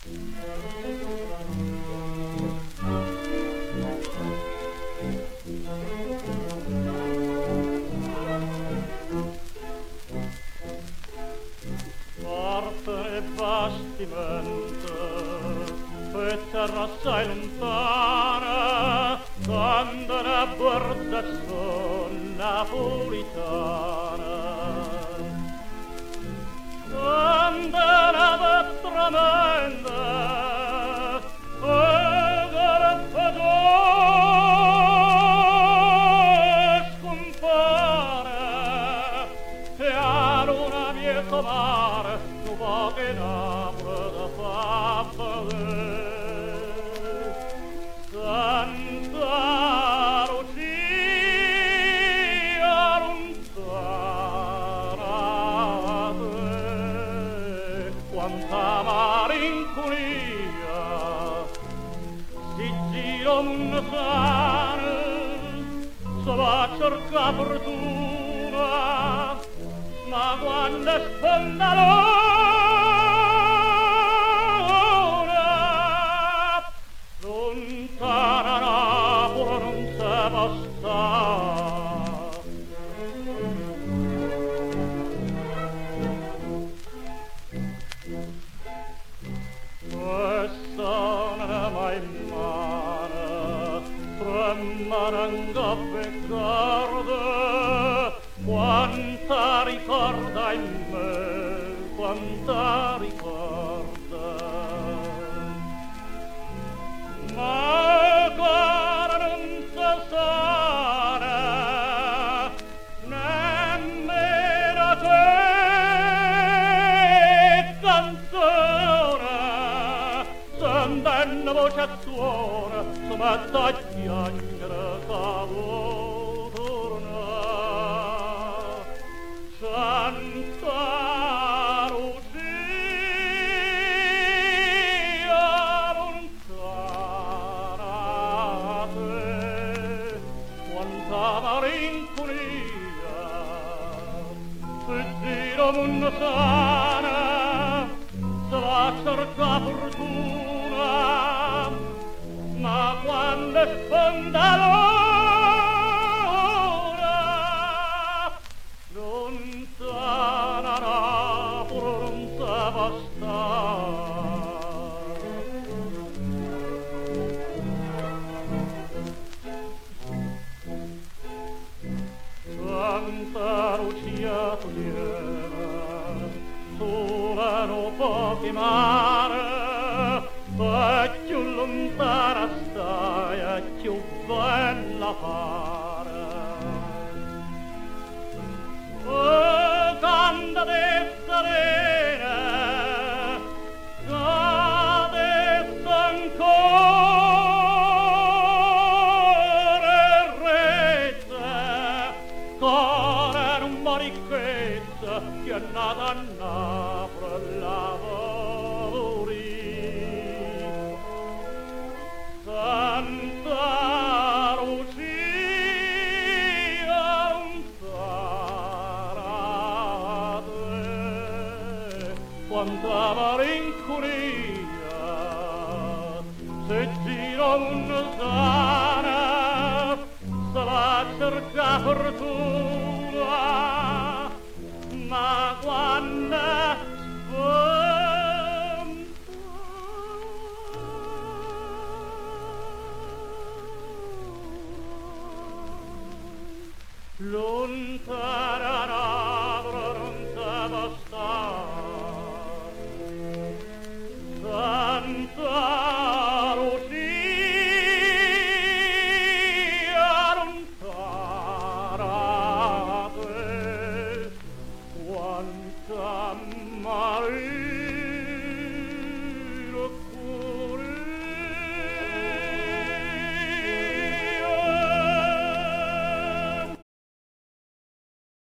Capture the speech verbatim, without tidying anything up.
Forte bastimento e terra assai lontana, quando ne borda son napolitana, quando ne vostra mente e garantagio scompare e a luna vieto mare tu poche napre da fabbare. Santa Lucia lontana te, quanta malinconia si gira un sane, se va a cercare fortuna, ma quando sponda l'ora, lontana Napoli non se può stare. Questa non è mai mare, tremare in gabbia e guarda, quanta ricorda in me, quanta ricorda. Ma ancora non si sana, nemmeno te canzone, sentendo voce a suona, si mette a piangere cavo torna. Santa Lucia lontana te, quanta malinconia se gira un sana, se va a cercare fortuna, ma quando sponda l'ora, lontana Napoli non se può stare. Santa Lucia piena, solano pochi mare, e più lontana stai e più bella pare. Oh, canta de serena, cadesse ancora rete, core non maricchezza che è nata a Napoli lavori. Santa Lucia lontana te, quanta malinconia se gira un sana, se va a cercare fortuna, ma quando sponda